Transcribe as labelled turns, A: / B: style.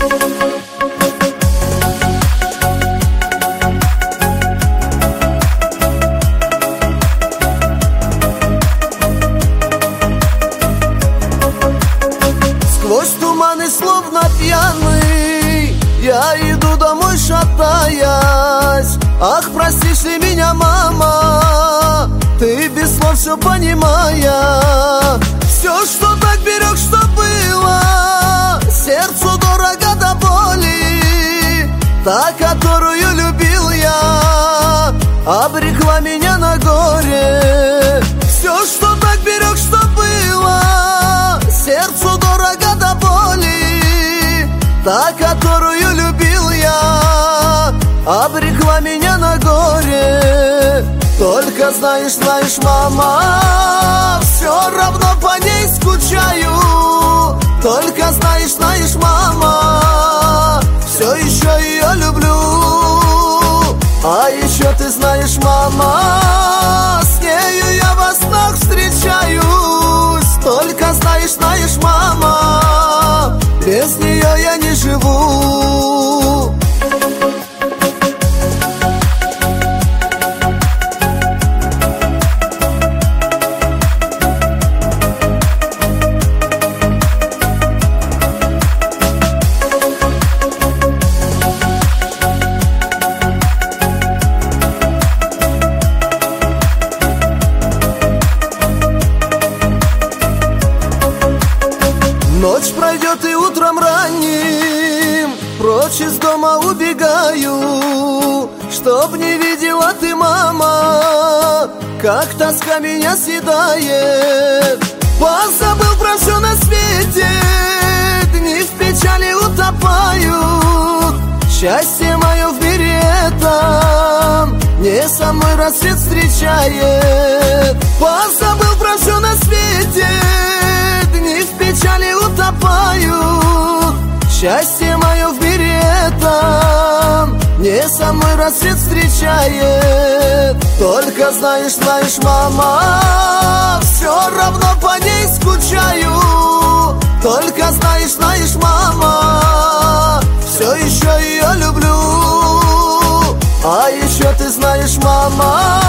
A: Сквозь туманы, словно пьяный, я иду домой, шатаясь. Ах, простишь ли меня, мама, ты без слов все понимая. Все, что так берег, что было, сердцу дорого до боли. Та, которую любил я, обрекла меня на горе. Все, что так берег, что было, сердцу дорого до боли. Та, которую любил я, обрекла меня на горе. Только знаешь, мама, все равно по ней скучаю. Только знаешь, мама, все еще ее люблю. А еще ты знаешь, мама, с нею я во снах встречаюсь. Только знаешь, мама, без нее я не живу. Ночь пройдет и утром ранним прочь из дома убегаю, чтоб не видела ты, мама, как тоска меня съедает. Позабыл про все на свете, дни в печали утопают. Счастье мое в мире этом не со мной рассвет встречает. Позабыл про все на свете, дни в печали утопают. Счастье мое в мире этом не со мной рассвет встречает. Только знаешь, мама, все равно по ней скучаю. Только знаешь, мама, все еще ее люблю. А еще ты знаешь, мама,